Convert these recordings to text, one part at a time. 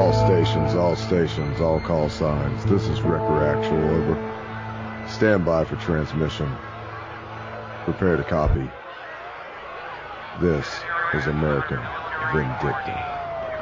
All stations, all call signs. This is Wrecker Actual, over. Stand by for transmission. Prepare to copy. This is American Vindicta.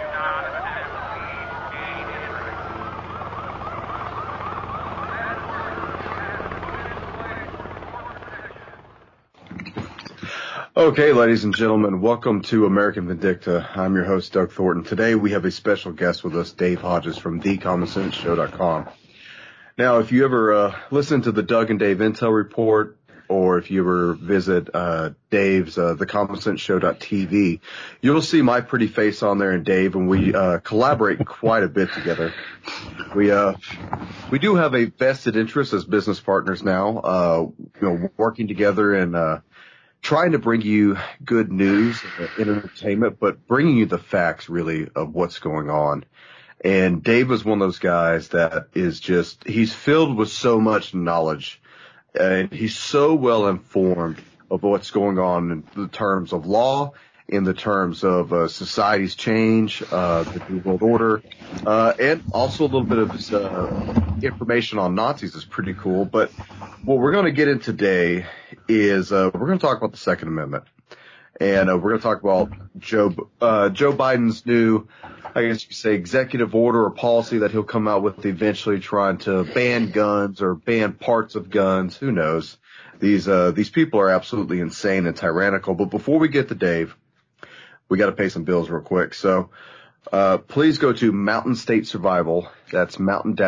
Okay, ladies and gentlemen, welcome to American Vindicta. I'm your host, Doug Thornton. Today we have a special guest with us, Dave Hodges from TheCommonSenseShow.com. Now, if you ever listen to the Doug and Dave Intel Report, or if you ever visit Dave's TheCommonSenseShow.tv, you'll see my pretty face on there and Dave, and we collaborate quite a bit together. We do have a vested interest as business partners now, working together and trying to bring you good news and entertainment, but bringing you the facts, really, of what's going on. And Dave is one of those guys that is just, he's filled with so much knowledge, and he's so well informed of what's going on in the terms of law, in the terms of society's change, the New World Order, and also a little bit of his information on Nazis is pretty cool. But what we're going to get in today is we're going to talk about the Second Amendment, and we're going to talk about Joe Biden's new, I guess you could say, executive order or policy that he'll come out with eventually, trying to ban guns or ban parts of guns. Who knows? These people are absolutely insane and tyrannical. But before we get to Dave, we got to pay some bills real quick. So please go to Mountain State Survival. That's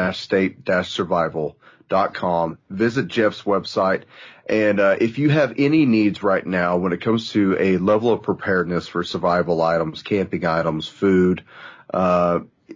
mountain-state-survival.com. Visit Jeff's website. And if you have any needs right now when it comes to a level of preparedness for survival items, camping items, food, I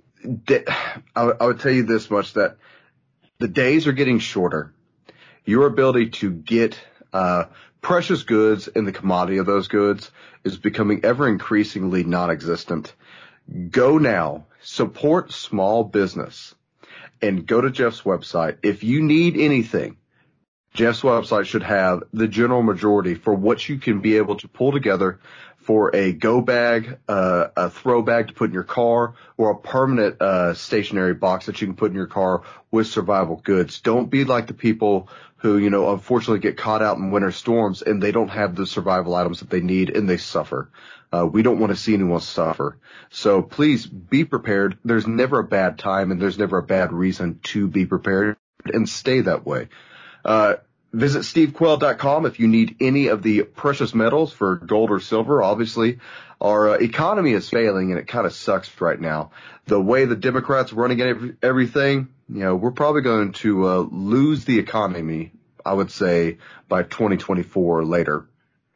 would tell you this much, that the days are getting shorter. Your ability to get precious goods and the commodity of those goods is becoming ever increasingly non-existent. Go now, support small business, and go to Jeff's website. If you need anything, Jeff's website should have the general majority for what you can be able to pull together for a go bag, a throw bag to put in your car, or a permanent stationary box that you can put in your car with survival goods. Don't be like the people who, unfortunately get caught out in winter storms and they don't have the survival items that they need and they suffer. We don't want to see anyone suffer. So please be prepared. There's never a bad time and there's never a bad reason to be prepared, and stay that way. Visit stevequail.com if you need any of the precious metals for gold or silver. Obviously, our economy is failing, and it kind of sucks right now. The way the Democrats are running everything, we're probably going to lose the economy, I would say, by 2024 or later.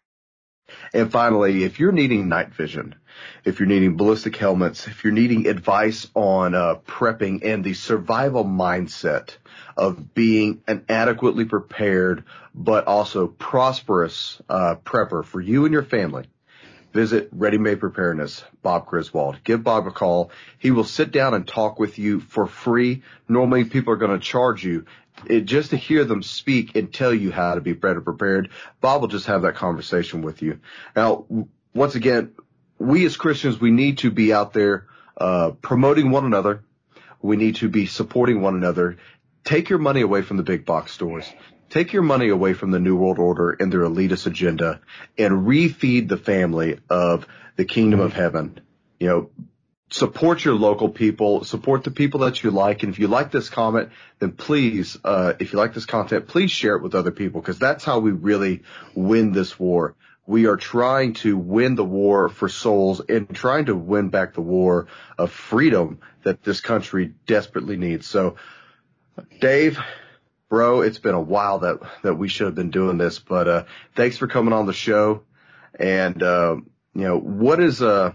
And finally, if you're needing night vision, if you're needing ballistic helmets, if you're needing advice on prepping and the survival mindset of being an adequately prepared but also prosperous prepper for you and your family, visit Ready Made Preparedness, Bob Griswold. Give Bob a call. He will sit down and talk with you for free. Normally, people are going to charge you just to hear them speak and tell you how to be better prepared. Bob will just have that conversation with you. Now, once again, we as Christians, we need to be out there promoting one another. We need to be supporting one another. Take your money away from the big box stores. Take your money away from the New World Order and their elitist agenda, and refeed the family of the kingdom of heaven. Support your local people, support the people that you like. And if you like this comment, then please, if you like this content, please share it with other people, because that's how we really win this war. We are trying to win the war for souls and trying to win back the war of freedom that this country desperately needs. So, Dave, bro, it's been a while that we should have been doing this, but thanks for coming on the show. And what is it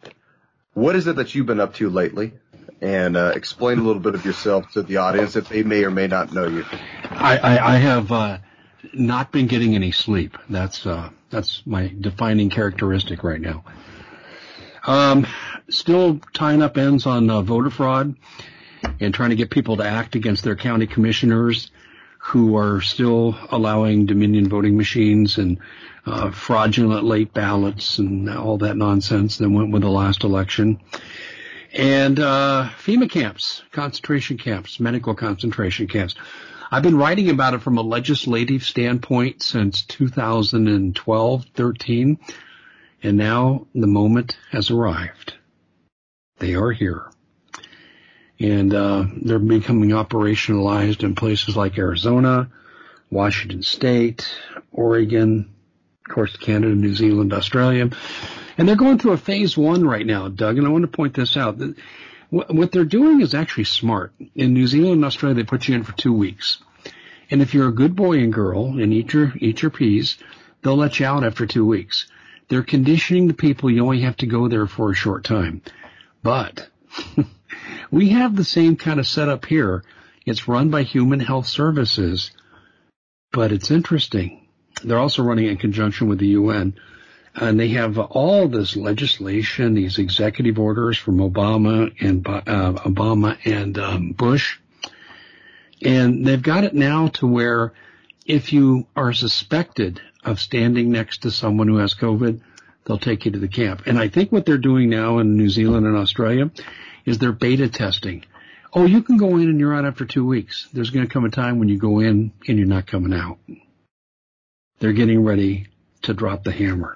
that you've been up to lately? And explain a little bit of yourself to the audience if they may or may not know you. I have not been getting any sleep. That's my defining characteristic right now. Still tying up ends on voter fraud and trying to get people to act against their county commissioners who are still allowing Dominion voting machines and fraudulent late ballots and all that nonsense that went with the last election. And FEMA camps, concentration camps, medical concentration camps. I've been writing about it from a legislative standpoint since 2012, 13, and now the moment has arrived. They are here. And they're becoming operationalized in places like Arizona, Washington State, Oregon, of course, Canada, New Zealand, Australia. And they're going through a phase 1 right now, Doug, and I want to point this out. What they're doing is actually smart. In New Zealand and Australia, they put you in for 2 weeks. And if you're a good boy and girl and eat your peas, they'll let you out after 2 weeks. They're conditioning the people. You only have to go there for a short time. But we have the same kind of setup here. It's run by Human Health Services, but it's interesting. They're also running in conjunction with the UN, and they have all this legislation, these executive orders from Obama and Bush, and they've got it now to where if you are suspected of standing next to someone who has COVID, they'll take you to the camp. And I think what they're doing now in New Zealand and Australia is they're beta testing. Oh, you can go in and you're out after 2 weeks. There's going to come a time when you go in and you're not coming out. They're getting ready to drop the hammer.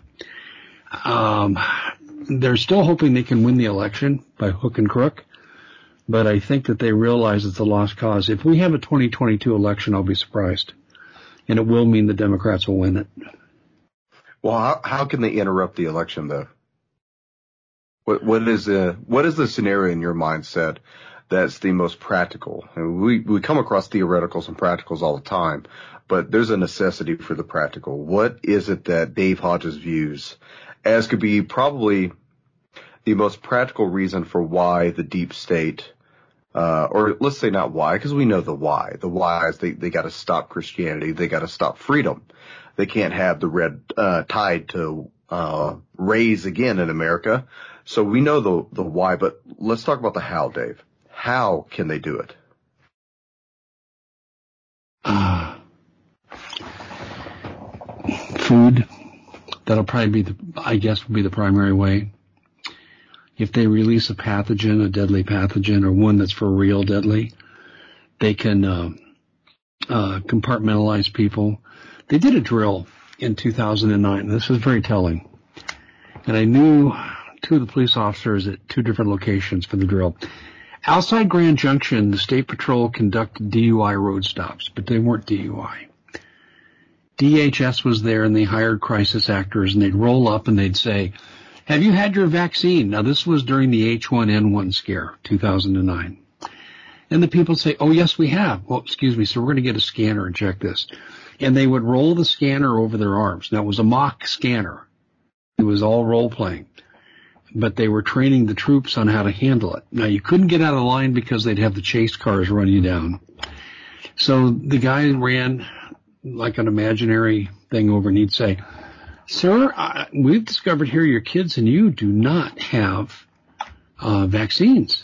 They're still hoping they can win the election by hook and crook, but I think that they realize it's a lost cause. If we have a 2022 election, I'll be surprised, and it will mean the Democrats will win it. Well, how can they interrupt the election, though? What is the scenario in your mindset that's the most practical? And we come across theoreticals and practicals all the time, but there's a necessity for the practical. What is it that Dave Hodges views as could be probably the most practical reason for why the deep state, or let's say not why, because we know the why. The why is they got to stop Christianity. They got to stop freedom. They can't have the red tide to raise again in America. So we know the why, but let's talk about the how, Dave. How can they do it? Food. That'll probably be will be the primary way. If they release a pathogen, a deadly pathogen, or one that's for real deadly, they can compartmentalize people. They did a drill in 2009. This is very telling. And I knew two of the police officers at 2 different locations for the drill. Outside Grand Junction, the State Patrol conducted DUI road stops, but they weren't DUI. DHS was there, and they hired crisis actors, and they'd roll up and they'd say, have you had your vaccine? Now, this was during the H1N1 scare, 2009. And the people say, oh, yes, we have. Well, excuse me, so we're going to get a scanner and check this. And they would roll the scanner over their arms. Now, it was a mock scanner. It was all role-playing. But they were training the troops on how to handle it. Now, you couldn't get out of line because they'd have the chase cars run you down. So the guy ran like an imaginary thing over, and he'd say, sir, we've discovered here your kids and you do not have vaccines.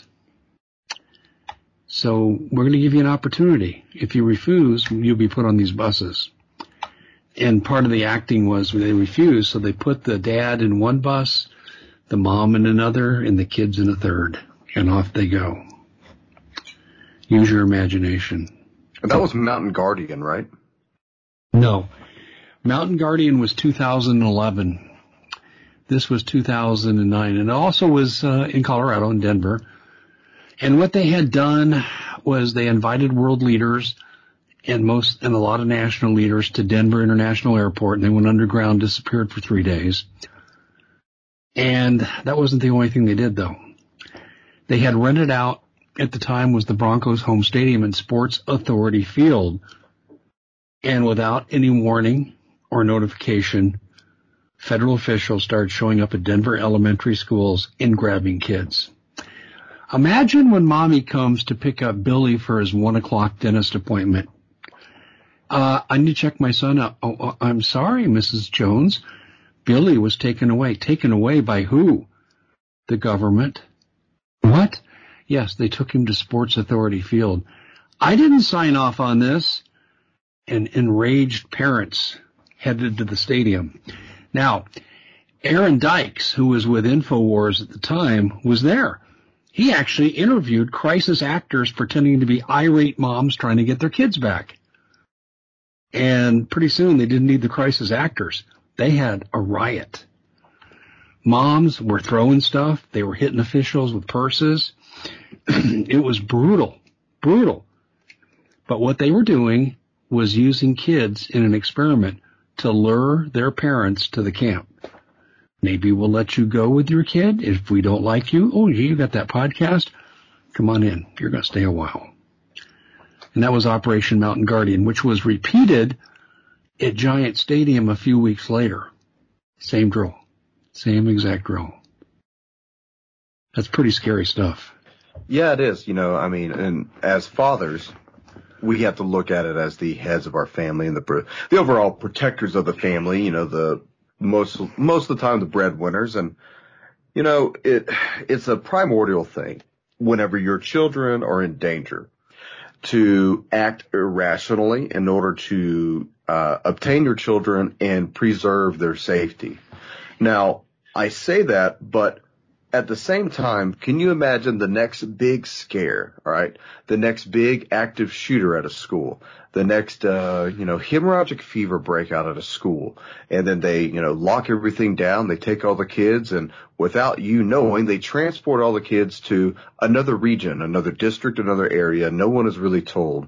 So we're going to give you an opportunity. If you refuse, you'll be put on these buses. And part of the acting was they refused, so they put the dad in one bus, the mom in another, and the kids in a third. And off they go. Use your imagination. That was Mountain Guardian, right? No. Mountain Guardian was 2011. This was 2009. And it also was in Colorado, in Denver. And what they had done was they invited world leaders and a lot of national leaders to Denver International Airport, and they went underground, disappeared for 3 days. And that wasn't the only thing they did, though. They had rented out, at the time was the Broncos home stadium and Sports Authority Field. And without any warning or notification, federal officials started showing up at Denver elementary schools and grabbing kids. Imagine when mommy comes to pick up Billy for his 1 o'clock dentist appointment. I need to check my son out. Oh, I'm sorry, Mrs. Jones. Billy was taken away. Taken away by who? The government. What? Yes, they took him to Sports Authority Field. I didn't sign off on this. And enraged parents headed to the stadium. Now, Aaron Dykes, who was with InfoWars at the time, was there. He actually interviewed crisis actors pretending to be irate moms trying to get their kids back. And pretty soon they didn't need the crisis actors. They had a riot. Moms were throwing stuff. They were hitting officials with purses. It was brutal, brutal. But what they were doing was using kids in an experiment to lure their parents to the camp. Maybe we'll let you go with your kid if we don't like you. Oh, you got that podcast? Come on in. You're going to stay a while. And that was Operation Mountain Guardian, which was repeated at Giant Stadium a few weeks later. Same drill. Same exact drill. That's pretty scary stuff. Yeah, it is. And as fathers, we have to look at it as the heads of our family and the overall protectors of the family, the most of the time the breadwinners. And, it's a primordial thing whenever your children are in danger to act irrationally in order to obtain your children and preserve their safety. Now, I say that, but at the same time, can you imagine the next big scare, all right? The next big active shooter at a school, the next, hemorrhagic fever breakout at a school, and then they, lock everything down, they take all the kids, and without you knowing, they transport all the kids to another region, another district, another area. No one is really told.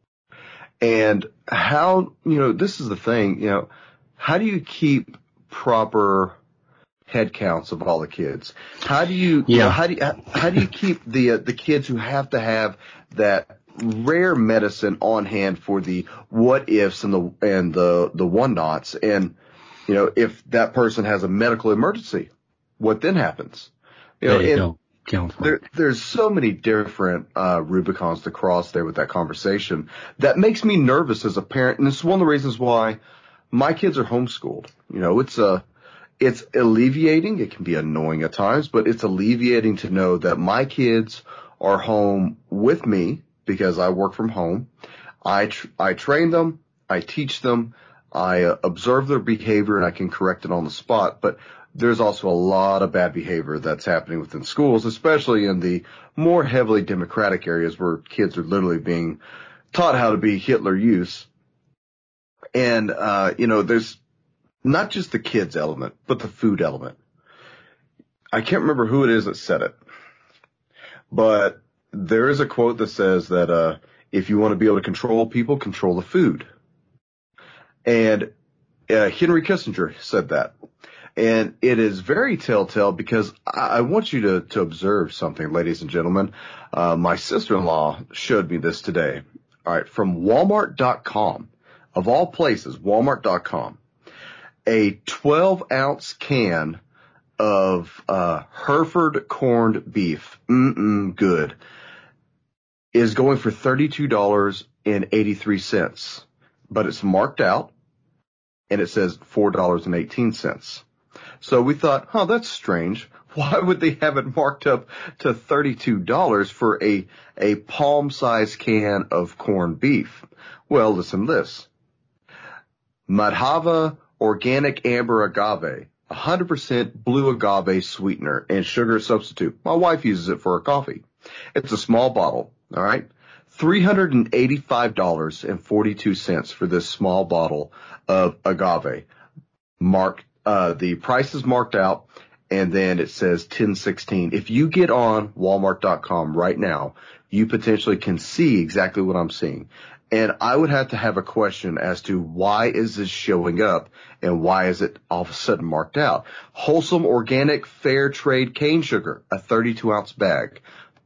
And how, this is the thing, how do you keep proper head counts of all the kids? How do you, how do you keep the kids who have to have that rare medicine on hand for the what ifs and the one nots? And, if that person has a medical emergency, what then happens? Don't count for it. There's so many different Rubicons to cross there with that conversation that makes me nervous as a parent. And it's one of the reasons why my kids are homeschooled. It's alleviating. It can be annoying at times, but it's alleviating to know that my kids are home with me because I work from home. I train them. I teach them. I observe their behavior and I can correct it on the spot. But there's also a lot of bad behavior that's happening within schools, especially in the more heavily democratic areas where kids are literally being taught how to be Hitler Youths. And, there's not just the kids element, but the food element. I can't remember who it is that said it, but there is a quote that says that if you want to be able to control people, control the food. And Henry Kissinger said that. And it is very telltale because I want you to observe something, ladies and gentlemen. My sister-in-law showed me this today. All right, from Walmart.com, of all places, Walmart.com. A 12-ounce can of Hereford corned beef, good, is going for $32.83, but it's marked out, and it says $4.18. So we thought, that's strange. Why would they have it marked up to $32 for a palm-sized can of corned beef? Well, listen to this. Madhava Organic Amber Agave, 100% blue agave sweetener and sugar substitute. My wife uses it for her coffee. It's a small bottle, all right? $385.42 for this small bottle of agave. The price is marked out, and then it says 1016. If you get on Walmart.com right now, you potentially can see exactly what I'm seeing. And I would have to have a question as to why is this showing up and why is it all of a sudden marked out? Wholesome Organic Fair Trade Cane Sugar, a 32-ounce bag,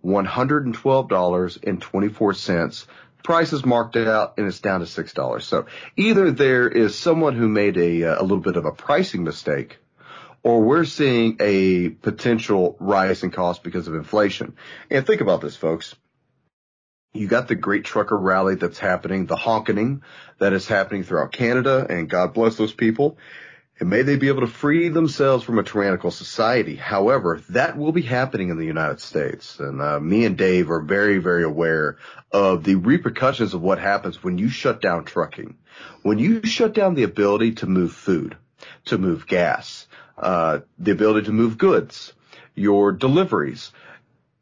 $112.24. Price is marked out and it's down to $6. So either there is someone who made a little bit of a pricing mistake, or we're seeing a potential rise in cost because of inflation. And think about this, folks. You got the Great Trucker Rally that's happening, the honkening that is happening throughout Canada, and God bless those people. And may they be able to free themselves from a tyrannical society. However, that will be happening in the United States. And me and Dave are very, very aware of the repercussions of what happens when you shut down trucking. When you shut down the ability to move food, to move gas, the ability to move goods, your deliveries.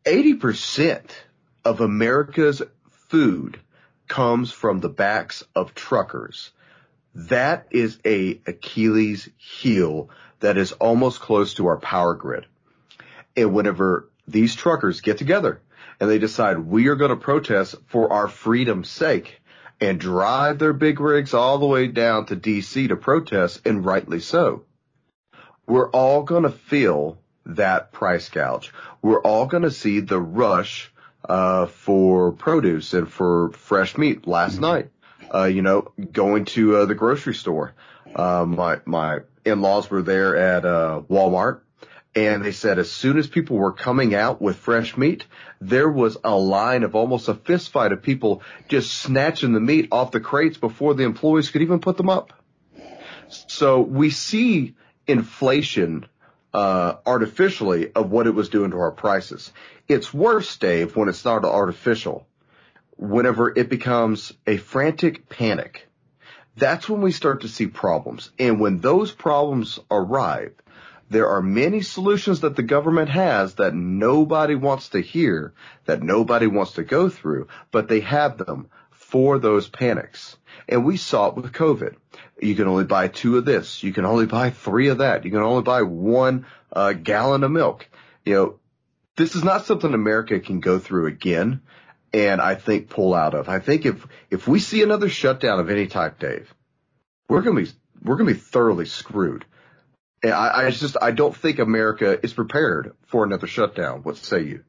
80% of America's food comes from the backs of truckers. That is a Achilles heel that is almost close to our power grid. And whenever these truckers get together and they decide we are going to protest for our freedom's sake and drive their big rigs all the way down to D.C. to protest, and rightly so, we're all going to feel that price gouge. We're all going to see the rush for produce and for fresh meat. Last night, going to the grocery store, my in-laws were there at Walmart, and they said as soon as people were coming out with fresh meat, there was a line of almost a fist fight of people just snatching the meat off the crates before the employees could even put them up. So we see inflation artificially of what it was doing to our prices. It's worse, Dave, when it's not artificial. Whenever it becomes a frantic panic, that's when we start to see problems. And when those problems arrive, there are many solutions that the government has that nobody wants to hear, that nobody wants to go through, but they have them for those panics. And we saw it with COVID. You can only buy 2 of this. You can only buy 3 of that. You can only buy 1 gallon of milk. This is not something America can go through again and I think pull out of. I think if we see another shutdown of any type, Dave, we're going to be thoroughly screwed. And I don't think America is prepared for another shutdown. What say you?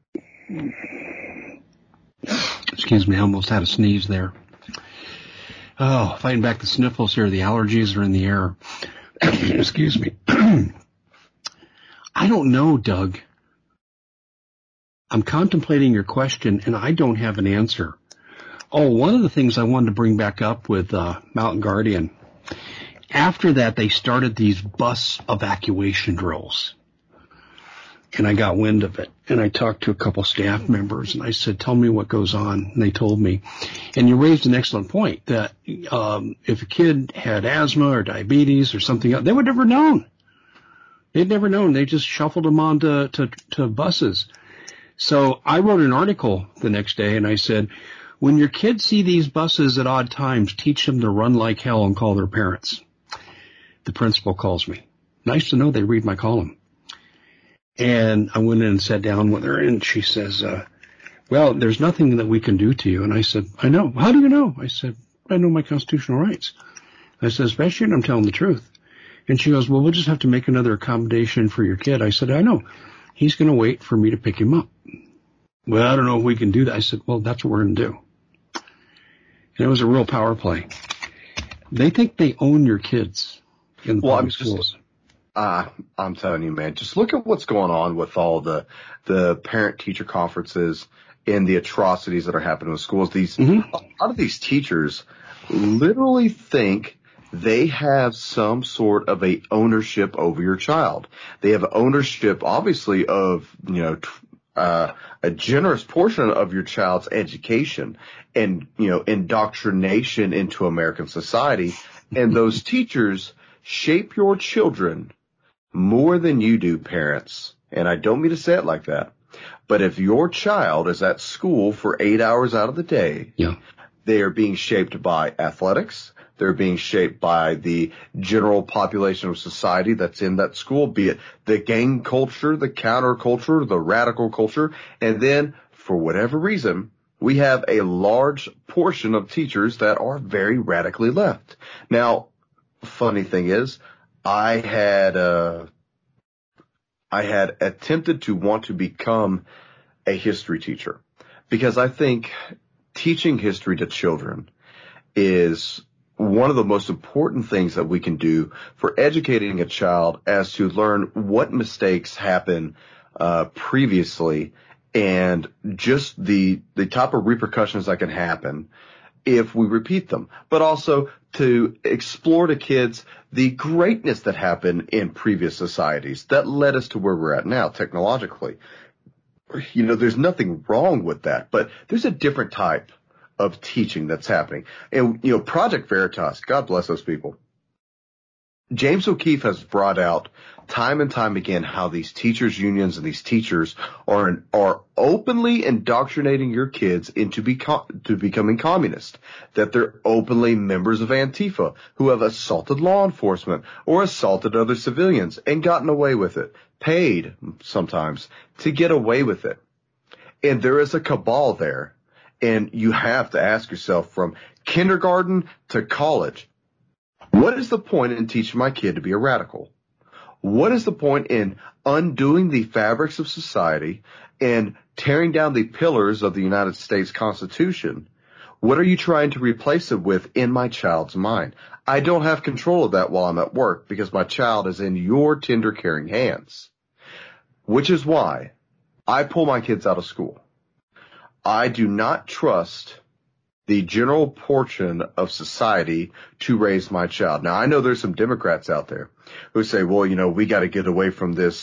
Excuse me, I almost had a sneeze there. Oh, fighting back the sniffles here. The allergies are in the air. Excuse me. I don't know, Doug. I'm contemplating your question, and I don't have an answer. Oh, one of the things I wanted to bring back up with Mountain Guardian, after that, they started these bus evacuation drills. And I got wind of it. And I talked to a couple staff members, and I said, tell me what goes on. And they told me. And you raised an excellent point that if a kid had asthma or diabetes or something else, they would never known. They'd never known. They just shuffled them on to buses. So I wrote an article the next day, and I said, when your kids see these buses at odd times, teach them to run like hell and call their parents. The principal calls me. Nice to know they read my column. And I went in and sat down with her, and she says, well, there's nothing that we can do to you. And I said, I know. How do you know? I said, I know my constitutional rights. I said, especially when I'm telling the truth. And she goes, well, we'll just have to make another accommodation for your kid. I said, I know. He's going to wait for me to pick him up. Well, I don't know if we can do that. I said, well, that's what we're going to do. And it was a real power play. They think they own your kids in the public schools. I'm telling you, man, just look at what's going on with all the parent-teacher conferences and the atrocities that are happening with schools. A lot of these teachers literally think they have some sort of a ownership over your child. They have ownership, obviously, of, a generous portion of your child's education and, indoctrination into American society. And those teachers shape your children more than you do, parents. And I don't mean to say it like that. But if your child is at school for 8 hours out of the day, they are being shaped by athletics. They're being shaped by the general population of society that's in that school, be it the gang culture, the counterculture, the radical culture. And then, for whatever reason, we have a large portion of teachers that are very radically left. Now, funny thing is, I had attempted to want to become a history teacher because I think teaching history to children is one of the most important things that we can do for educating a child as to learn what mistakes happen previously and just the type of repercussions that can happen if we repeat them, but also to explore to kids the greatness that happened in previous societies that led us to where we're at now technologically. There's nothing wrong with that, but there's a different type of teaching that's happening. And, Project Veritas, God bless those people. James O'Keefe has brought out time and time again how these teachers unions and these teachers are openly indoctrinating your kids into becoming communist, that they're openly members of Antifa who have assaulted law enforcement or assaulted other civilians and gotten away with it, paid sometimes to get away with it. And there is a cabal there, and you have to ask yourself, from kindergarten to college, what is the point in teaching my kid to be a radical? What is the point in undoing the fabrics of society and tearing down the pillars of the United States Constitution? What are you trying to replace it with in my child's mind? I don't have control of that while I'm at work because my child is in your tender, caring hands, which is why I pull my kids out of school. I do not trust the general portion of society to raise my child. Now, I know there's some Democrats out there who say, well, you know, we got to get away from this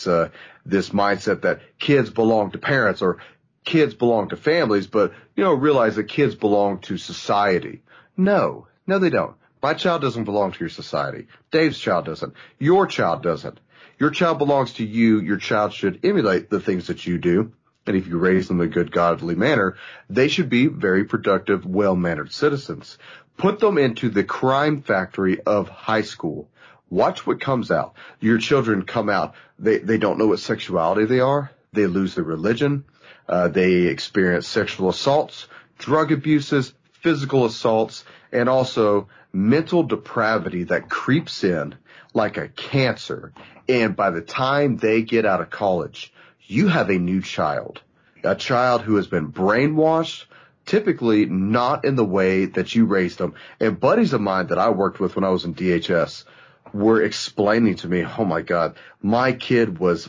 mindset that kids belong to parents or kids belong to families, but, you know, realize that kids belong to society. No, they don't. My child doesn't belong to your society. Dave's child doesn't. Your child doesn't. Your child belongs to you. Your child should emulate the things that you do. And if you raise them in a good, godly manner, they should be very productive, well-mannered citizens. Put them into the crime factory of high school. Watch what comes out. Your children come out. They don't know what sexuality they are. They lose their religion. They experience sexual assaults, drug abuses, physical assaults, and also mental depravity that creeps in like a cancer. And by the time they get out of college, you have a new child, a child who has been brainwashed, typically not in the way that you raised them. And buddies of mine that I worked with when I was in DHS were explaining to me, oh my God, my kid was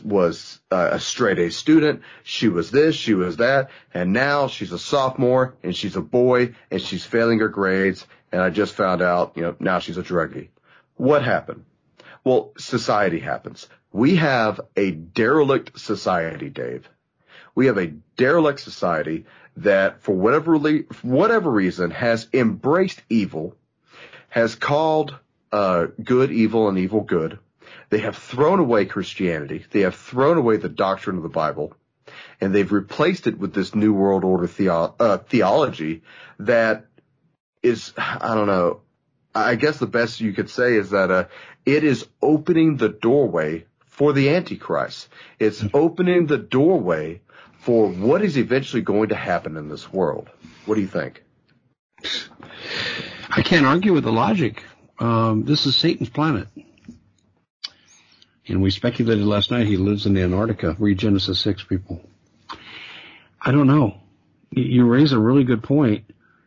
a straight A student. She was this, she was that. And now she's a sophomore and she's a boy and she's failing her grades. And I just found out, you know, now she's a druggie. What happened? Well, society happens. We have a derelict society, Dave. We have a derelict society that, for whatever reason, has embraced evil, has called good evil and evil good. They have thrown away Christianity. They have thrown away the doctrine of the Bible, and they've replaced it with this New World Order theology that is, I don't know, I guess the best you could say is that it is opening the doorway for the Antichrist. It's opening the doorway for what is eventually going to happen in this world. What do you think? I can't argue with the logic. This is Satan's planet. And we speculated last night he lives in Antarctica. Read Genesis 6, people. I don't know. You raise a really good point.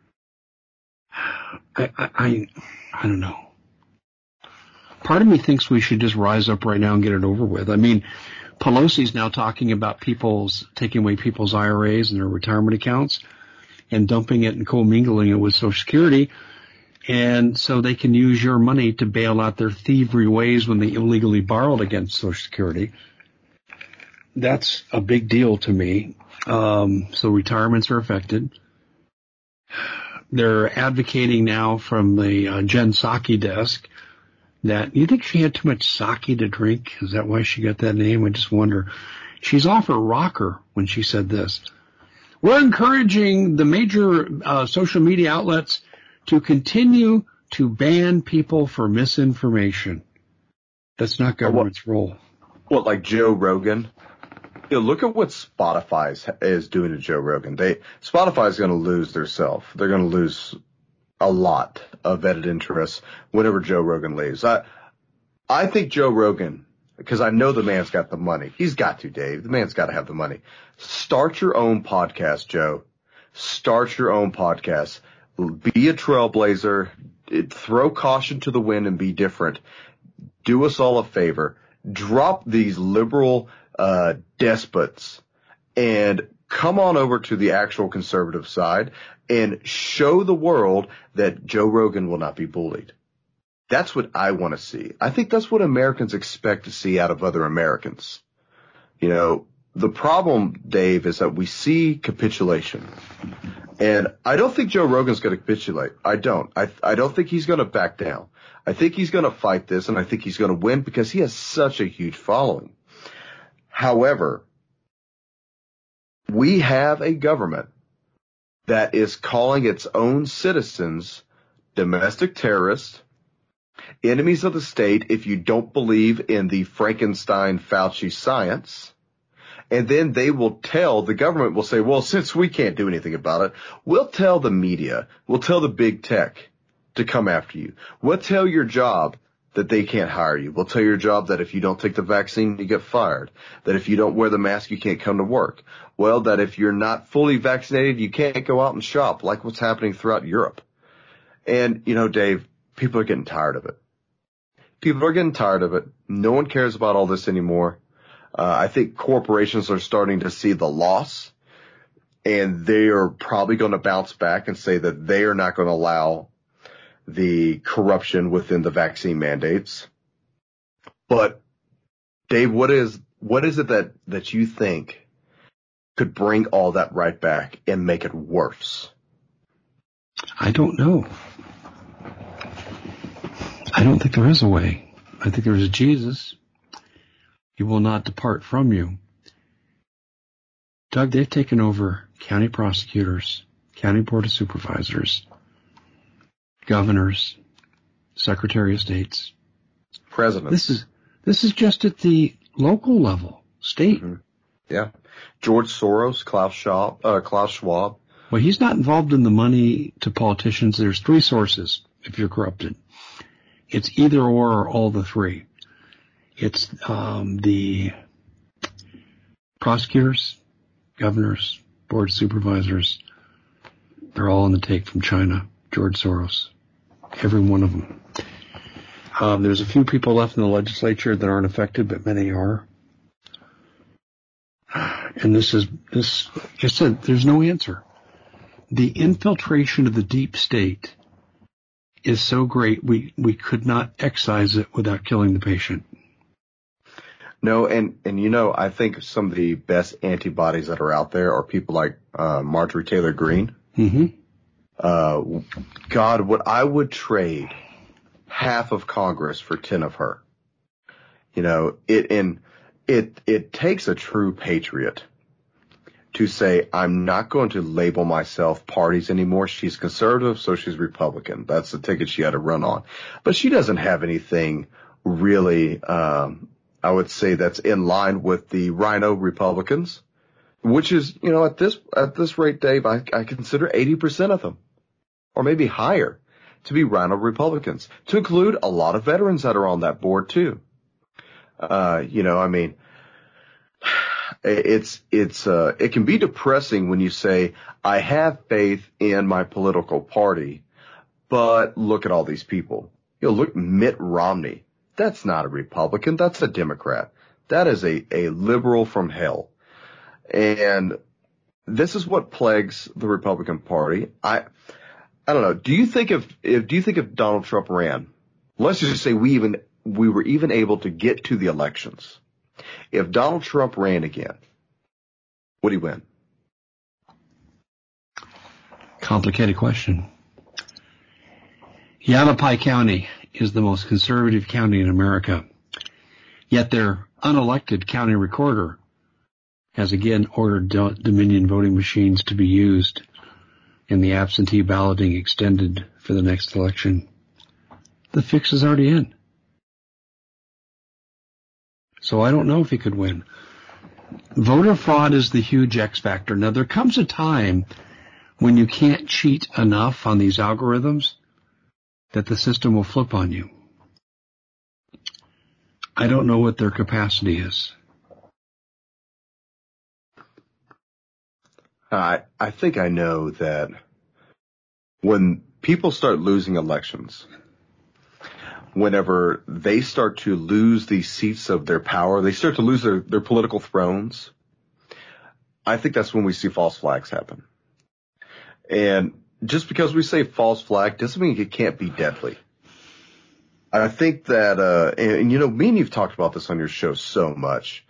I don't know. Part of me thinks we should just rise up right now and get it over with. I mean, Pelosi's now talking about taking away people's IRAs and their retirement accounts and dumping it and commingling it with Social Security. And so they can use your money to bail out their thievery ways when they illegally borrowed against Social Security. That's a big deal to me. So retirements are affected. They're advocating now from the Jen Psaki desk that, you think she had too much sake to drink? Is that why she got that name? I just wonder. She's off her rocker when she said this. We're encouraging the major social media outlets to continue to ban people for misinformation. That's not government's role. What, like Joe Rogan? You know, look at what Spotify is doing to Joe Rogan. Spotify is going to lose their self. They're going to lose a lot of vetted interests whenever Joe Rogan leaves. I think Joe Rogan, because I know the man's got the money. He's got to, Dave. The man's got to have the money. Start your own podcast, Joe. Start your own podcast. Be a trailblazer. Throw caution to the wind and be different. Do us all a favor. Drop these liberal despots and come on over to the actual conservative side and show the world that Joe Rogan will not be bullied. That's what I want to see. I think that's what Americans expect to see out of other Americans. You know, the problem, Dave, is that we see capitulation. And I don't think Joe Rogan's going to capitulate. I don't. I don't think he's going to back down. I think he's going to fight this, and I think he's going to win because he has such a huge following. However, we have a government that is calling its own citizens domestic terrorists, enemies of the state if you don't believe in the Frankenstein-Fauci science. And then they will the government will say, well, since we can't do anything about it, we'll tell the media, we'll tell the big tech to come after you. We'll tell your job that they can't hire you. We'll tell your job that if you don't take the vaccine, you get fired. That if you don't wear the mask, you can't come to work. Well, that if you're not fully vaccinated, you can't go out and shop, like what's happening throughout Europe. And, Dave, people are getting tired of it. People are getting tired of it. No one cares about all this anymore. I think corporations are starting to see the loss, and they are probably going to bounce back and say that they are not going to allow the corruption within the vaccine mandates. But Dave, what is it that you think could bring all that right back and make it worse? I don't know. I don't think there is a way. I think there is a Jesus. He will not depart from you. Doug, they've taken over county prosecutors, county board of supervisors, governors, secretary of states, president. This is just at the local level, state. Mm-hmm. Yeah. George Soros, Klaus Schwab. Well, he's not involved in the money to politicians. There's three sources if you're corrupted. It's either or all the three. It's the prosecutors, governors, board of supervisors. They're all on the take from China. George Soros. Every one of them. There's a few people left in the legislature that aren't affected, but many are. And this, I said, there's no answer. The infiltration of the deep state is so great, we could not excise it without killing the patient. No, and I think some of the best antibodies that are out there are people like Marjorie Taylor Greene. Mm-hmm. God, what I would trade half of Congress for 10 of her. It takes a true patriot to say, I'm not going to label myself parties anymore. She's conservative, so she's Republican. That's the ticket she had to run on. But she doesn't have anything really, I would say, that's in line with the Rhino Republicans, which is, at this rate, Dave, I consider 80% of them, or maybe higher, to be Rhino Republicans, to include a lot of veterans that are on that board too. It can be depressing when you say, I have faith in my political party, but look at all these people. Look, Mitt Romney. That's not a Republican. That's a Democrat. That is a liberal from hell. And this is what plagues the Republican Party. I don't know. Do you think if Donald Trump ran, let's just say we were even able to get to the elections. If Donald Trump ran again, would he win? Complicated question. Yavapai County is the most conservative county in America, yet their unelected county recorder has again ordered Dominion voting machines to be used in the absentee balloting extended for the next election. The fix is already in. So I don't know if he could win. Voter fraud is the huge X factor. Now, there comes a time when you can't cheat enough on these algorithms that the system will flip on you. I don't know what their capacity is. I think I know that when people start losing elections, whenever they start to lose the seats of their power, they start to lose their political thrones, I think that's when we see false flags happen. And just because we say false flag doesn't mean it can't be deadly. I think that, me and you've talked about this on your show so much.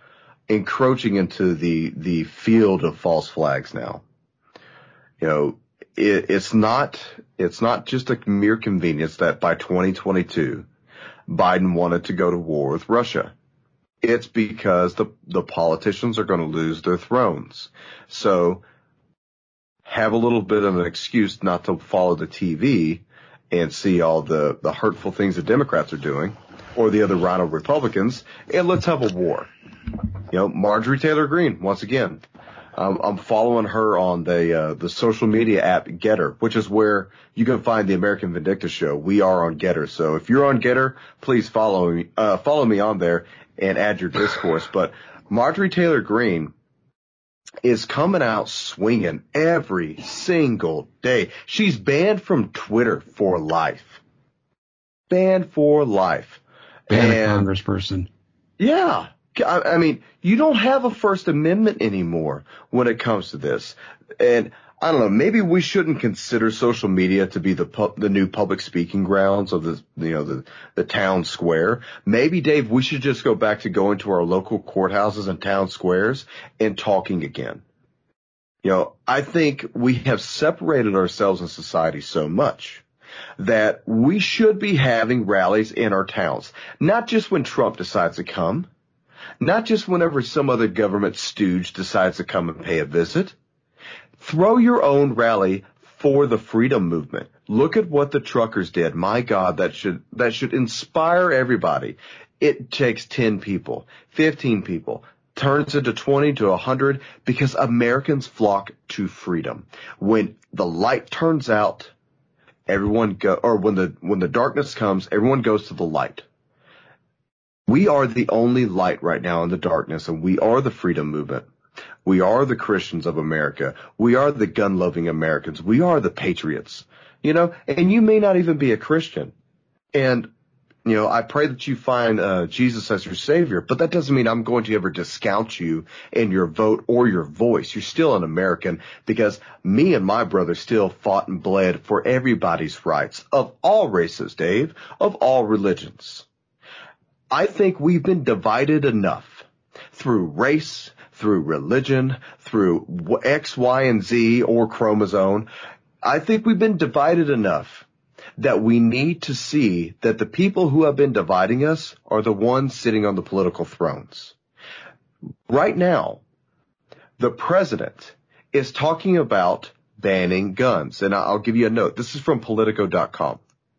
encroaching into the field of false flags now. You know, it's not just a mere convenience that by 2022, Biden wanted to go to war with Russia. It's because the politicians are going to lose their thrones. So have a little bit of an excuse not to follow the TV and see all the hurtful things the Democrats are doing or the other rhino Republicans, and let's have a war. You know, Marjorie Taylor Greene, once again. I'm following her on the social media app Getter, which is where you can find the American Vindicta Show. We are on Getter. So if you're on Getter, please follow me on there and add your discourse. But Marjorie Taylor Greene is coming out swinging every single day. She's banned from Twitter for life. Banned for life. Banned a congressperson. Yeah. I mean, you don't have a First Amendment anymore when it comes to this. And I don't know, maybe we shouldn't consider social media to be the new public speaking grounds of the town square. Maybe, Dave, we should just go back to going to our local courthouses and town squares and talking again. You know, I think we have separated ourselves in society so much that we should be having rallies in our towns, not just when Trump decides to come. Not just whenever some other government stooge decides to come and pay a visit. Throw your own rally for the freedom movement. Look at what the truckers did. My God, that should inspire everybody. It takes 10 people, 15 people, turns into 20 to 100 because Americans flock to freedom. When the light turns out, when the darkness comes, everyone goes to the light. We are the only light right now in the darkness, and we are the freedom movement. We are the Christians of America. We are the gun-loving Americans. We are the patriots, you know, and you may not even be a Christian. And, you know, I pray that you find Jesus as your Savior, but that doesn't mean I'm going to ever discount you in your vote or your voice. You're still an American because me and my brother still fought and bled for everybody's rights of all races, Dave, of all religions. I think we've been divided enough through race, through religion, through X, Y, and Z or chromosome. I think we've been divided enough that we need to see that the people who have been dividing us are the ones sitting on the political thrones. Right now, the president is talking about banning guns. And I'll give you a note. This is from Politico.com.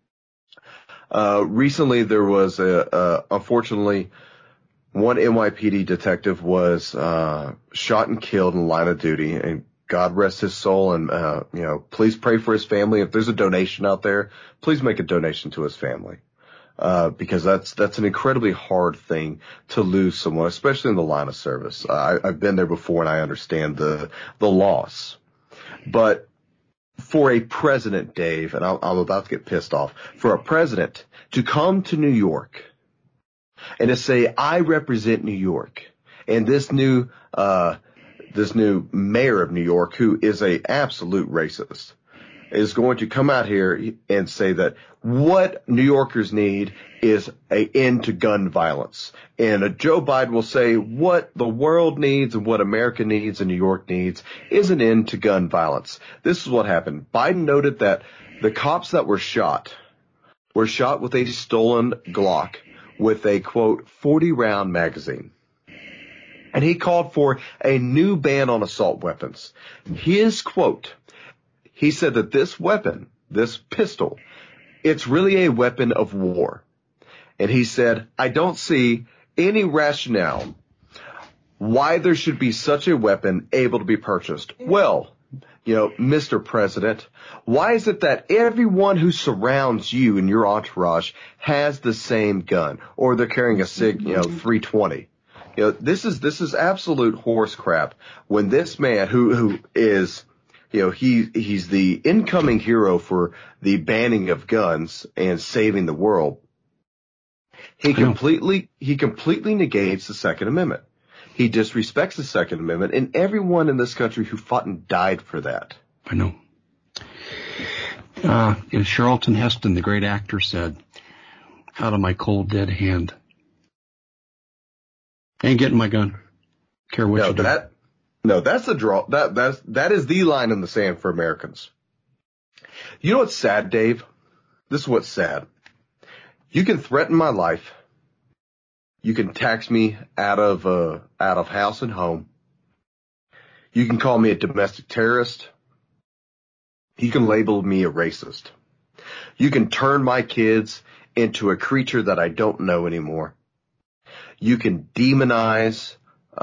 Recently there was unfortunately, one NYPD detective was, shot and killed in the line of duty, and God rest his soul. And, you know, please pray for his family. If there's a donation out there, please make a donation to his family. Because that's an incredibly hard thing to lose someone, especially in the line of service. I've been there before and I understand the loss. But for a president, Dave, and I'm about to get pissed off, for a president to come to New York and to say, I represent New York, and this new mayor of New York, who is a absolute racist, is going to come out here and say that what New Yorkers need is an end to gun violence. And Joe Biden will say what the world needs and what America needs and New York needs is an end to gun violence. This is what happened. Biden noted that the cops that were shot with a stolen Glock with a, quote, 40-round magazine. And he called for a new ban on assault weapons. His quote, he said that this weapon, this pistol, it's really a weapon of war. And he said, I don't see any rationale why there should be such a weapon able to be purchased. Well, you know, Mr. President, why is it that everyone who surrounds you and your entourage has the same gun, or they're carrying a SIG, 320? You know, this is absolute horse crap. When this man who is, you know, he's the incoming hero for the banning of guns and saving the world. He completely negates the Second Amendment. He disrespects the Second Amendment and everyone in this country who fought and died for that. I know. As Charlton Heston, the great actor, said, out of my cold, dead hand. I ain't getting my gun. Care what you do. That's the draw. That is the line in the sand for Americans. You know what's sad, Dave? This is what's sad. You can threaten my life. You can tax me out of house and home. You can call me a domestic terrorist. You can label me a racist. You can turn my kids into a creature that I don't know anymore. You can demonize,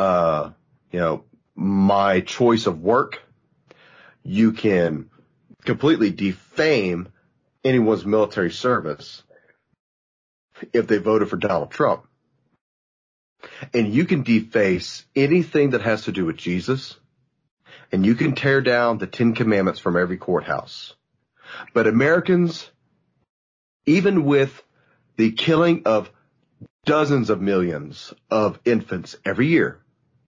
my choice of work. You can completely defame anyone's military service if they voted for Donald Trump. And you can deface anything that has to do with Jesus. And you can tear down the 10 Commandments from every courthouse. But Americans, even with the killing of dozens of millions of infants every year,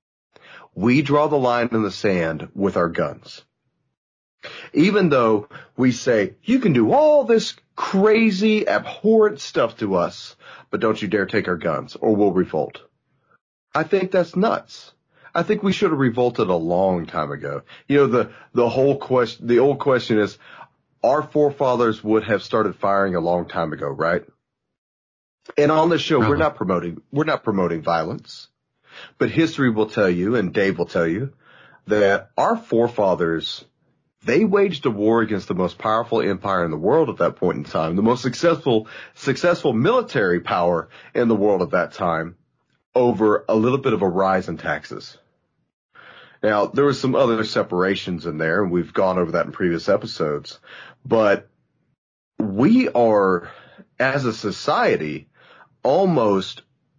we draw the line in the sand with our guns. Even though we say, you can do all this crazy, abhorrent stuff to us, but don't you dare take our guns or we'll revolt. I think that's nuts. I think we should have revolted a long time ago. You know, the old question is, our forefathers would have started firing a long time ago, right? And on this show, we're not promoting violence, but history will tell you, and Dave will tell you, that our forefathers, they waged a war against the most powerful empire in the world at that point in time, the most successful military power in the world at that time, over a little bit of a rise in taxes. Now, there was some other separations in there, and we've gone over that in previous episodes, but we are, as a society, almost,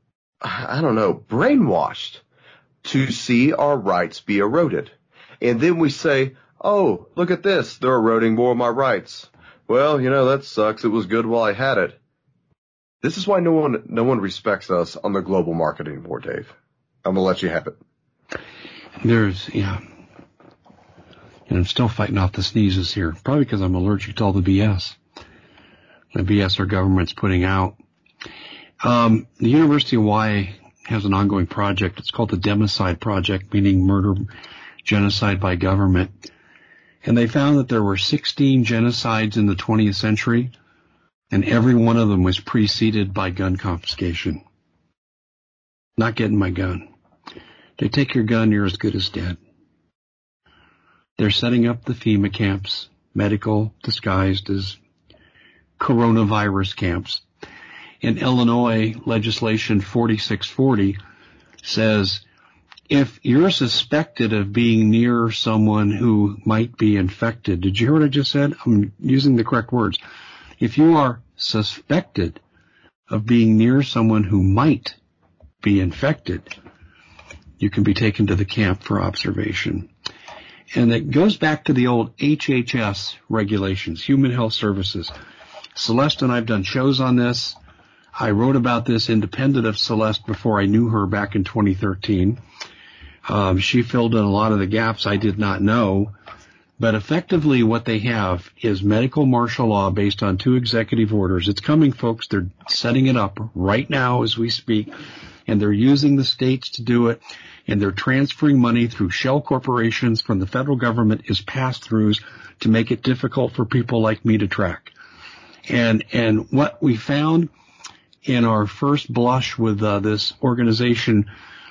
brainwashed to see our rights be eroded. And then we say, oh, look at this, they're eroding more of my rights. Well, that sucks. It was good while I had it. This is why no one respects us on the global market anymore, Dave. I'm going to let you have it. And I'm still fighting off the sneezes here, probably because I'm allergic to all the BS. The BS our government's putting out. The University of Hawaii has an ongoing project. It's called the Democide Project, meaning murder, genocide by government. And they found that there were 16 genocides in the 20th century, and every one of them was preceded by gun confiscation. Not getting my gun. They take your gun, you're as good as dead. They're setting up the FEMA camps, medical disguised as coronavirus camps. In Illinois, legislation 4640 says if you're suspected of being near someone who might be infected, did you hear what I just said? I'm using the correct words. If you are suspected of being near someone who might be infected, you can be taken to the camp for observation. And it goes back to the old HHS regulations, Human Health Services. Celeste and I have done shows on this. I wrote about this independent of Celeste before I knew her back in 2013. She filled in a lot of the gaps I did not know. But effectively what they have is medical martial law based on 2 executive orders. It's coming, folks. They're setting it up right now as we speak. And they're using the states to do it, and they're transferring money through shell corporations from the federal government as pass-throughs to make it difficult for people like me to track. And what we found in our first blush with this organization,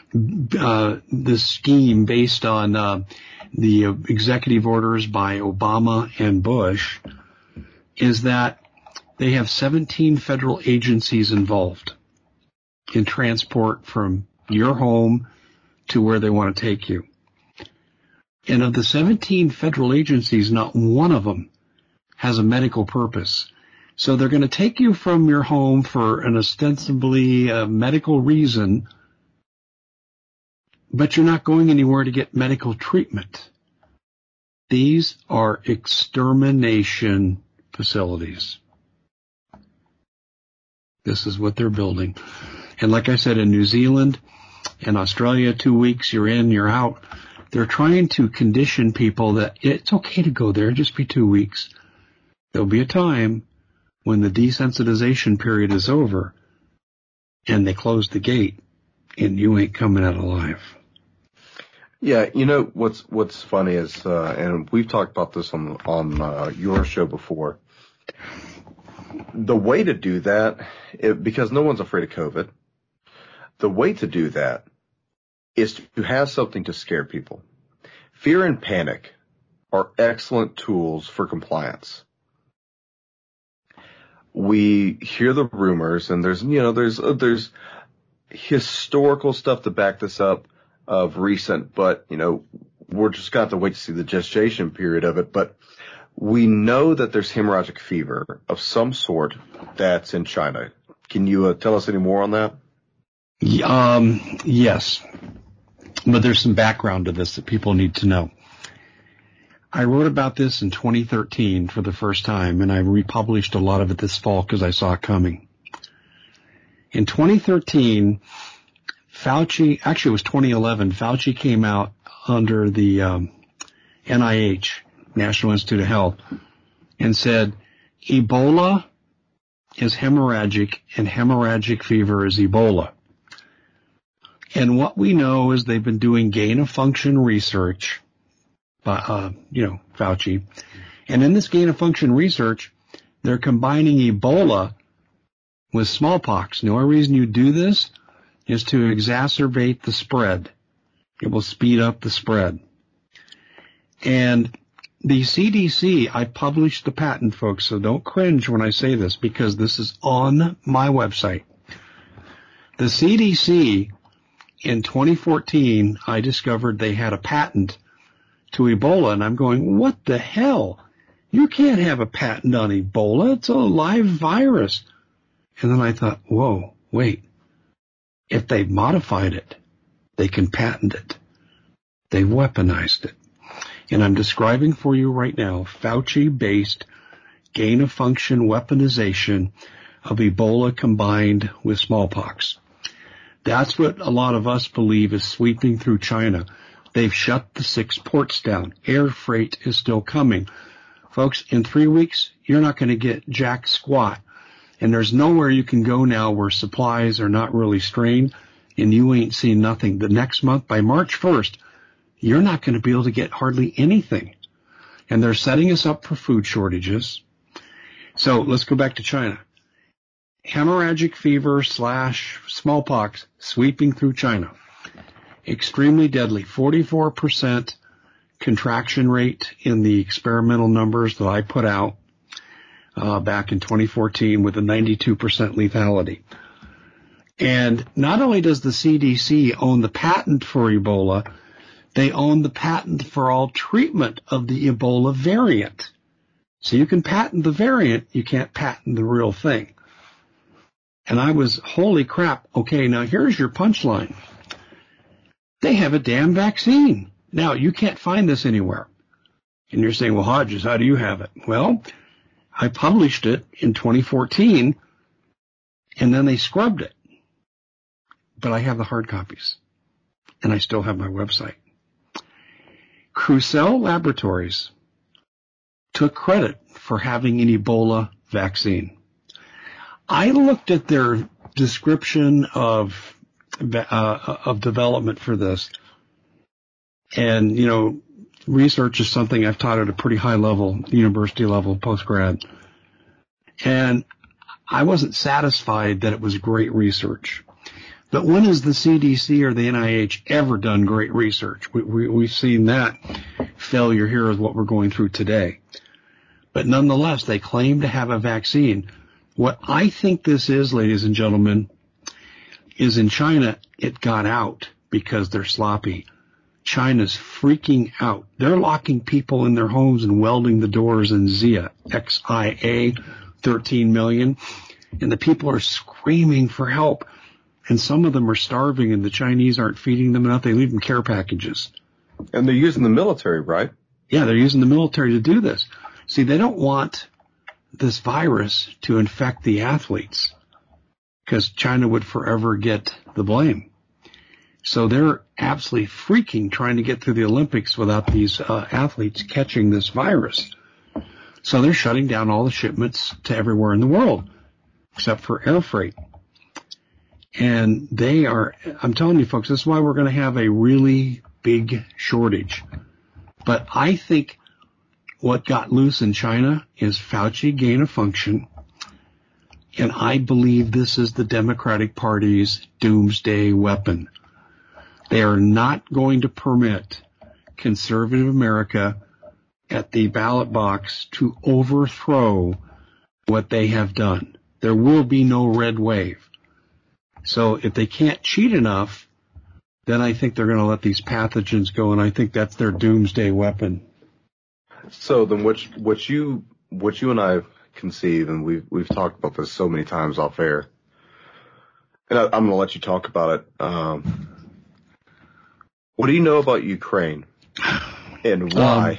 this scheme based on the executive orders by Obama and Bush, is that they have 17 federal agencies involved in transport from your home to where they want to take you. And of the 17 federal agencies, not one of them has a medical purpose. So they're going to take you from your home for an ostensibly medical reason, but you're not going anywhere to get medical treatment. These are extermination facilities. This is what they're building. And like I said, in New Zealand and Australia, 2 weeks, you're in, you're out. They're trying to condition people that it's okay to go there, just be 2 weeks. There'll be a time when the desensitization period is over and they close the gate and you ain't coming out alive. Yeah, you know what's funny is, and we've talked about this on your show before. The way to do that, because no one's afraid of COVID, the way to do that is to have something to scare people. Fear and panic are excellent tools for compliance. We hear the rumors, and there's historical stuff to back this up of recent, but we're just got to wait to see the gestation period of it. But we know that there's hemorrhagic fever of some sort that's in China. Can you tell us any more on that? Yes, but there's some background to this that people need to know. I wrote about this in 2013 for the first time, and I republished a lot of it this fall because I saw it coming. In 2013, actually it was 2011, Fauci came out under the NIH, National Institute of Health, and said Ebola is hemorrhagic and hemorrhagic fever is Ebola. And what we know is they've been doing gain-of-function research by, Fauci. And in this gain-of-function research, they're combining Ebola with smallpox. The only reason you do this is to exacerbate the spread. It will speed up the spread. And the CDC, I published the patent, folks, so don't cringe when I say this because this is on my website. The CDC, in 2014, I discovered they had a patent to Ebola, and I'm going, what the hell? You can't have a patent on Ebola. It's a live virus. And then I thought, whoa, wait. If they've modified it, they can patent it. They've weaponized it. And I'm describing for you right now Fauci-based gain-of-function weaponization of Ebola combined with smallpox. That's what a lot of us believe is sweeping through China. They've shut the 6 ports down. Air freight is still coming. Folks, in 3 weeks, you're not going to get jack squat. And there's nowhere you can go now where supplies are not really strained, and you ain't seen nothing. The next month, by March 1st, you're not going to be able to get hardly anything. And they're setting us up for food shortages. So let's go back to China. Hemorrhagic fever / smallpox sweeping through China. Extremely deadly. 44% contraction rate in the experimental numbers that I put out back in 2014 with a 92% lethality. And not only does the CDC own the patent for Ebola, they own the patent for all treatment of the Ebola variant. So you can patent the variant, you can't patent the real thing. And I was, holy crap, okay, now here's your punchline. They have a damn vaccine. Now, you can't find this anywhere. And you're saying, well, Hodges, how do you have it? Well, I published it in 2014, and then they scrubbed it. But I have the hard copies, and I still have my website. Crucell Laboratories took credit for having an Ebola vaccine. I looked at their description of development for this, and, research is something I've taught at a pretty high level, university level, postgrad. And I wasn't satisfied that it was great research. But when has the CDC or the NIH ever done great research? We've seen that failure here is what we're going through today. But nonetheless, they claim to have a vaccine. What I think this is, ladies and gentlemen, is in China, it got out because they're sloppy. China's freaking out. They're locking people in their homes and welding the doors in Xia, X-I-A, 13 million. And the people are screaming for help. And some of them are starving, and the Chinese aren't feeding them enough. They leave them care packages. And they're using the military, right? Yeah, they're using the military to do this. See, they don't want this virus to infect the athletes because China would forever get the blame. So they're absolutely freaking trying to get through the Olympics without these athletes catching this virus. So they're shutting down all the shipments to everywhere in the world except for air freight. And they are, I'm telling you folks, this is why we're going to have a really big shortage. But I think what got loose in China is Fauci gain of function. And I believe this is the Democratic Party's doomsday weapon. They are not going to permit conservative America at the ballot box to overthrow what they have done. There will be no red wave. So if they can't cheat enough, then I think they're going to let these pathogens go, and I think that's their doomsday weapon. So then what you and I conceive, and we've talked about this so many times off air, and I'm going to let you talk about it. What do you know about Ukraine, and why?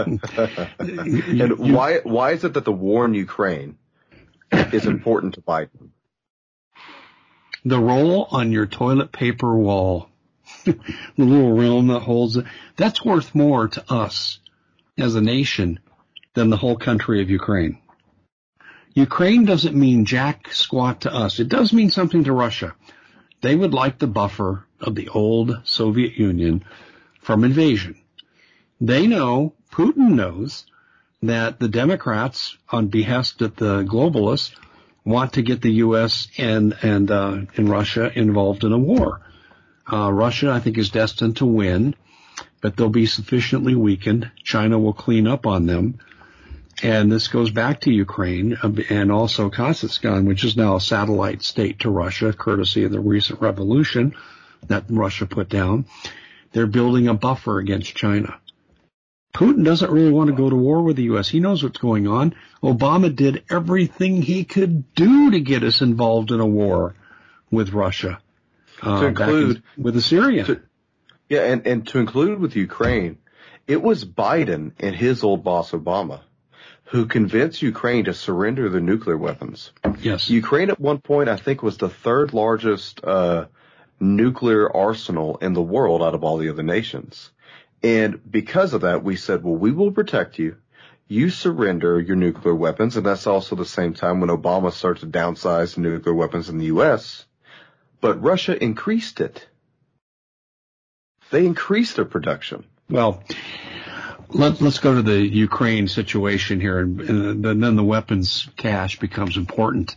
Why is it that the war in Ukraine is important to Biden? The roll on your toilet paper wall, the little realm that holds it, that's worth more to us as a nation than the whole country of Ukraine. Ukraine doesn't mean jack squat to us. It does mean something to Russia. They would like the buffer of the old Soviet Union from invasion. They know, Putin knows, that the Democrats, on behest of the globalists, want to get the U.S. and Russia involved in a war. Russia, I think, is destined to win, but they'll be sufficiently weakened. China will clean up on them. And this goes back to Ukraine and also Kazakhstan, which is now a satellite state to Russia, courtesy of the recent revolution that Russia put down. They're building a buffer against China. Putin doesn't really want to go to war with the U.S. He knows what's going on. Obama did everything he could do to get us involved in a war with Russia. To include with Assyria. And to include with Ukraine, it was Biden and his old boss Obama who convinced Ukraine to surrender their nuclear weapons. Yes. Ukraine at one point, I think, was the third largest nuclear arsenal in the world out of all the other nations. And because of that, we said, well, we will protect you. You surrender your nuclear weapons. And that's also the same time when Obama started to downsize nuclear weapons in the U.S. But Russia increased it. They increased their production. Well, let's go to the Ukraine situation here, and then the weapons cache becomes important.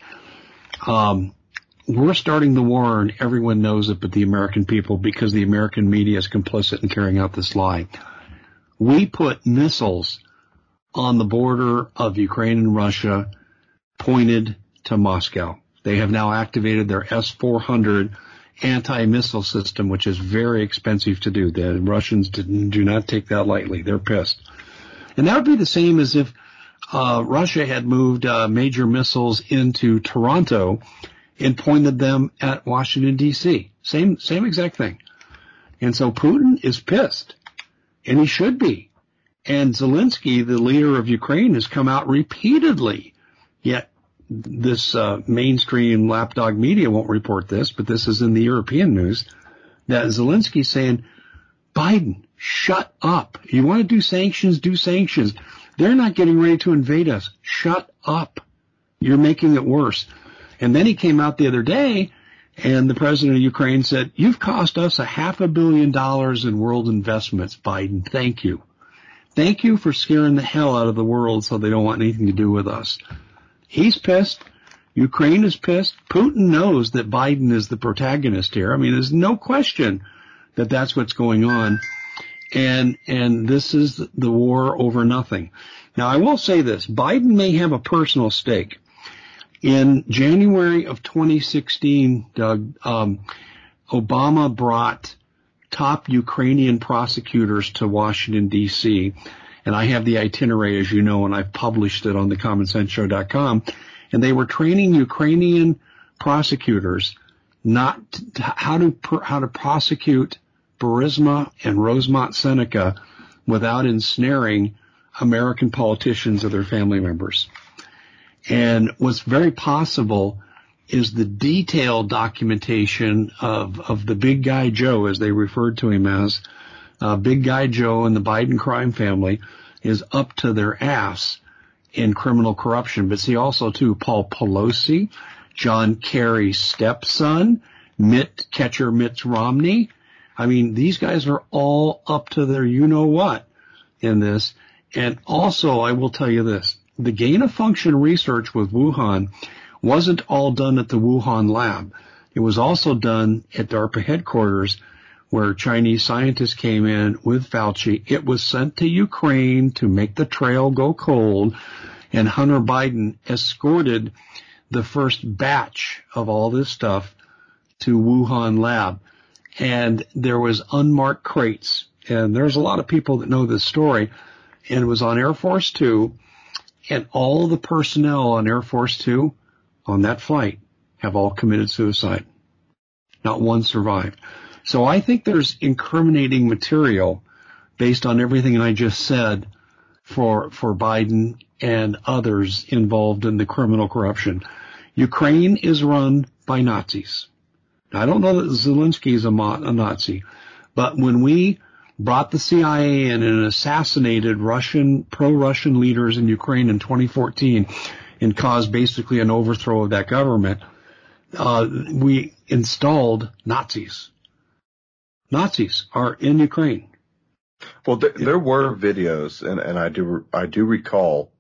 We're starting the war, and everyone knows it but the American people, because the American media is complicit in carrying out this lie. We put missiles on the border of Ukraine and Russia pointed to Moscow. They have now activated their S-400 anti-missile system, which is very expensive to do. The Russians do not take that lightly. They're pissed. And that would be the same as if Russia had moved major missiles into Toronto and pointed them at Washington, D.C. Same exact thing. And so Putin is pissed, and he should be. And Zelensky, the leader of Ukraine, has come out repeatedly, yet this mainstream lapdog media won't report this, but this is in the European news, that Zelensky's saying, Biden, shut up. You want to do sanctions, do sanctions. They're not getting ready to invade us. Shut up. You're making it worse. And then he came out the other day, and the president of Ukraine said, you've cost us $500 million in world investments, Biden. Thank you. Thank you for scaring the hell out of the world so they don't want anything to do with us. He's pissed. Ukraine is pissed. Putin knows that Biden is the protagonist here. I mean, there's no question that that's what's going on. And this is the war over nothing. Now, I will say this. Biden may have a personal stake. In January of 2016, Doug, Obama brought top Ukrainian prosecutors to Washington, D.C., and I have the itinerary, as you know, and I've published it on thecommonsenseshow.com, and they were training Ukrainian prosecutors how to prosecute Burisma and Rosemont Seneca without ensnaring American politicians or their family members. And what's very possible is the detailed documentation of the big guy Joe, as they referred to him as, big guy Joe and the Biden crime family is up to their ass in criminal corruption. But see also, too, Paul Pelosi, John Kerry's stepson, Mitt Romney, I mean, these guys are all up to their you-know-what in this. And also, I will tell you this, the gain-of-function research with Wuhan wasn't all done at the Wuhan lab. It was also done at DARPA headquarters, where Chinese scientists came in with Fauci. It was sent to Ukraine to make the trail go cold, and Hunter Biden escorted the first batch of all this stuff to Wuhan lab. And there was unmarked crates. And there's a lot of people that know this story. And it was on Air Force Two, and all the personnel on Air Force Two on that flight have all committed suicide. Not one survived. So I think there's incriminating material based on everything I just said for Biden and others involved in the criminal corruption. Ukraine is run by Nazis. I don't know that Zelensky is a Nazi, but when we brought the CIA in and assassinated pro-Russian leaders in Ukraine in 2014 and caused basically an overthrow of that government, we installed Nazis. Nazis are in Ukraine. Well, there were videos, and I do recall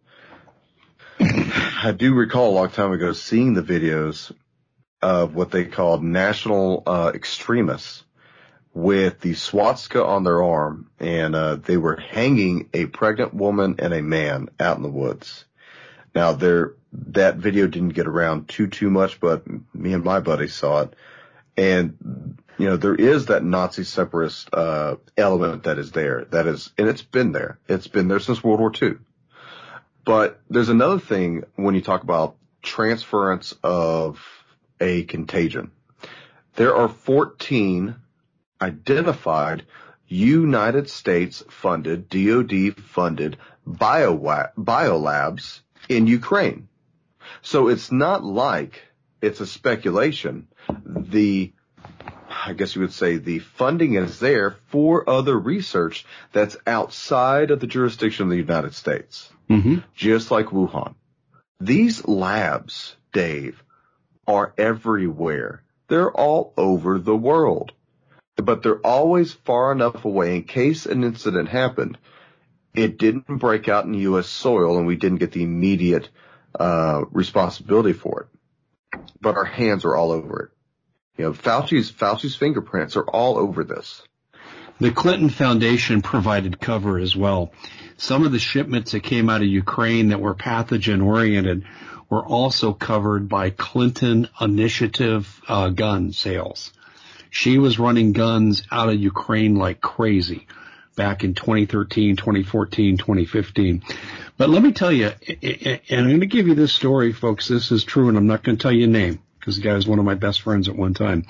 a long time ago seeing the videos of what they called national extremists with the swastika on their arm, and they were hanging a pregnant woman and a man out in the woods. Now, that video didn't get around too much, but me and my buddy saw it, and there is that Nazi separatist element that is there. And it's been there. It's been there since World War II. But there's another thing when you talk about transference of a contagion. There are 14 identified United States funded, DoD funded biolabs in Ukraine. So it's not like it's a speculation. I guess you would say the funding is there for other research that's outside of the jurisdiction of the United States. Mm-hmm. Just like Wuhan. These labs, Dave, are everywhere. They're all over the world. But they're always far enough away in case an incident happened. It didn't break out in U.S. soil and we didn't get the immediate responsibility for it. But our hands are all over it. Fauci's fingerprints are all over this. The Clinton Foundation provided cover as well. Some of the shipments that came out of Ukraine that were pathogen-oriented were also covered by Clinton Initiative gun sales. She was running guns out of Ukraine like crazy back in 2013, 2014, 2015. But let me tell you, and I'm going to give you this story, folks. This is true, and I'm not going to tell you a name, because the guy was one of my best friends at one time.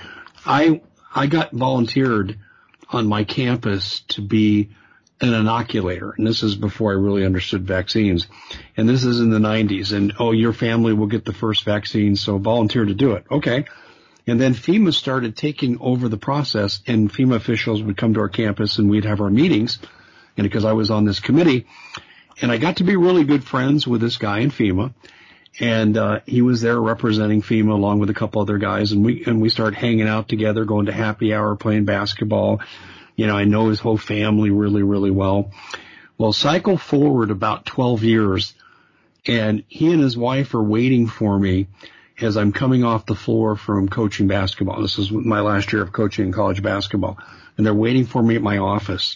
I got volunteered on my campus to be an inoculator, and this is before I really understood vaccines. And this is in the 90s, and your family will get the first vaccine, so volunteer to do it. Okay. And then FEMA started taking over the process, and FEMA officials would come to our campus and we'd have our meetings. And because I was on this committee, and I got to be really good friends with this guy in FEMA. And he was there representing FEMA along with a couple other guys, and we started hanging out together, going to happy hour, playing basketball. I know his whole family really, really well. Well, cycle forward about 12 years, and he and his wife are waiting for me as I'm coming off the floor from coaching basketball. This is my last year of coaching college basketball, and they're waiting for me at my office.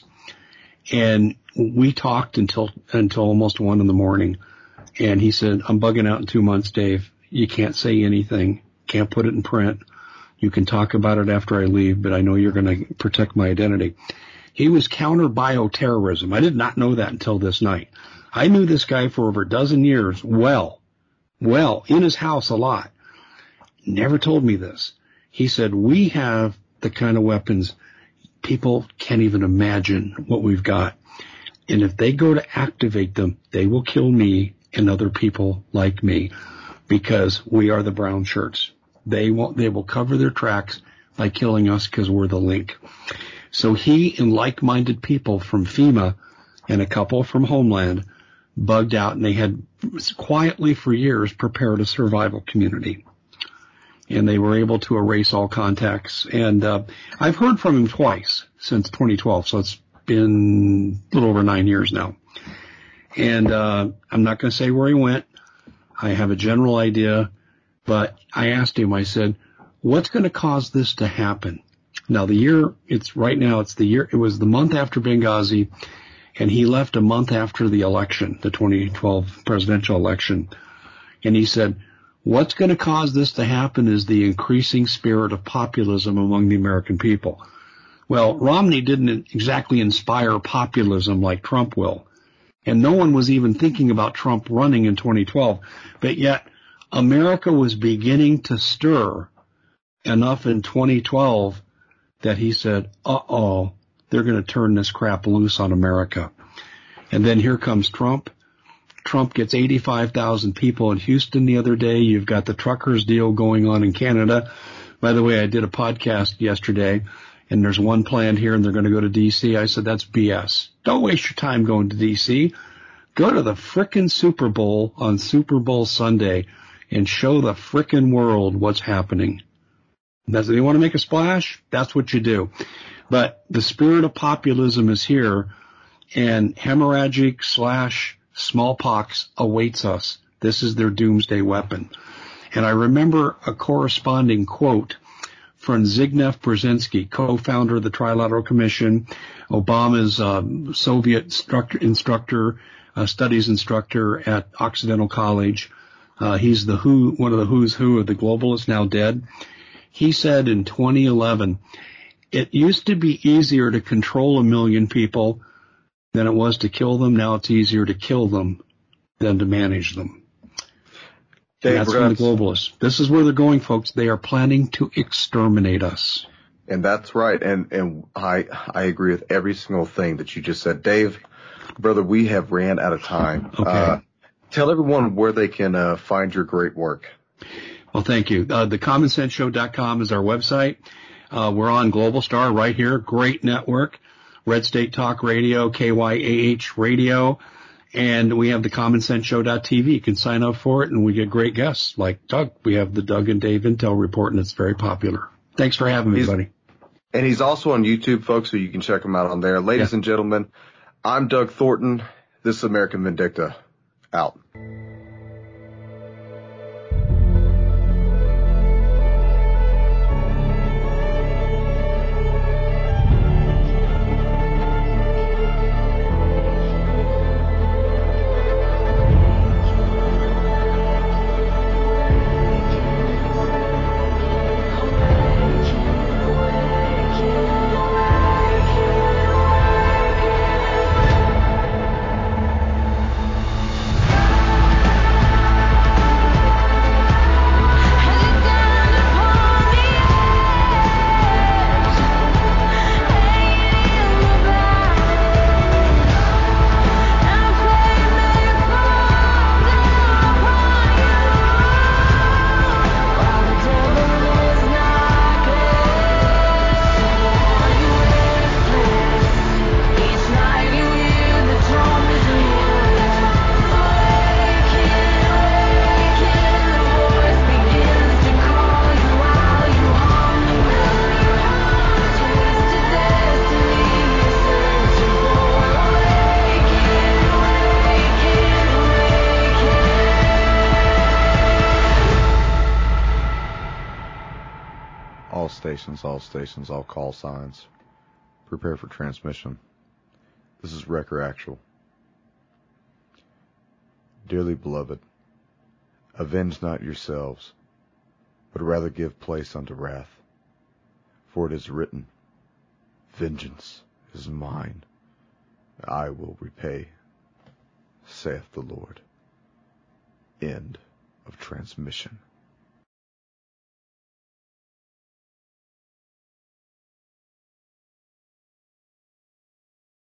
And we talked until almost 1 a.m. And he said, I'm bugging out in 2 months, Dave. You can't say anything. Can't put it in print. You can talk about it after I leave, but I know you're going to protect my identity. He was counter bioterrorism. I did not know that until this night. I knew this guy for over a dozen years well, in his house a lot. Never told me this. He said, we have the kind of weapons people can't even imagine what we've got. And if they go to activate them, they will kill me and other people like me, because we are the brown shirts. They will cover their tracks by killing us because we're the link. So he and like-minded people from FEMA and a couple from Homeland bugged out, and they had quietly for years prepared a survival community. and they were able to erase all contacts. And I've heard from him twice since 2012, so it's been a little over 9 years now. And I'm not going to say where he went. I have a general idea, but I asked him, I said, what's going to cause this to happen? Now, it was the month after Benghazi, and he left a month after the election, the 2012 presidential election. And he said, what's going to cause this to happen is the increasing spirit of populism among the American people. Well, Romney didn't exactly inspire populism like Trump will. And no one was even thinking about Trump running in 2012. But yet, America was beginning to stir enough in 2012 that he said, they're going to turn this crap loose on America. And then here comes Trump. Trump gets 85,000 people in Houston the other day. You've got the truckers deal going on in Canada. By the way, I did a podcast yesterday, and there's one planned here, and they're going to go to D.C. I said, that's BS. Don't waste your time going to D.C. Go to the frickin' Super Bowl on Super Bowl Sunday and show the frickin' world what's happening. Does anyone want to make a splash? That's what you do. But the spirit of populism is here, and hemorrhagic / smallpox awaits us. This is their doomsday weapon. And I remember a corresponding quote from Zbigniew Brzezinski, co-founder of the Trilateral Commission, Obama's Soviet studies instructor at Occidental College. He's one of the who's who of the globalists, now dead. He said in 2011, it used to be easier to control 1 million people than it was to kill them. Now it's easier to kill them than to manage them. Dave, that's from the globalists. This is where they're going, folks. They are planning to exterminate us. And that's right. And I agree with every single thing that you just said. Dave, brother, we have ran out of time. Okay. Tell everyone where they can find your great work. Well, thank you. TheCommonSenseShow.com is our website. We're on Global Star right here. Great network. Red State Talk Radio, KYAH Radio. And we have TheCommonSenseShow.tv. You can sign up for it, and we get great guests like Doug. We have the Doug and Dave Intel Report, and it's very popular. Thanks for having me, buddy. And he's also on YouTube, folks, so you can check him out on there. Ladies and gentlemen, I'm Doug Thornton. This is American Vindicta. Out. All stations, all call signs. Prepare for transmission. This is Wrecker Actual. Dearly beloved, avenge not yourselves, but rather give place unto wrath. For it is written, vengeance is mine, I will repay, saith the Lord. End of transmission.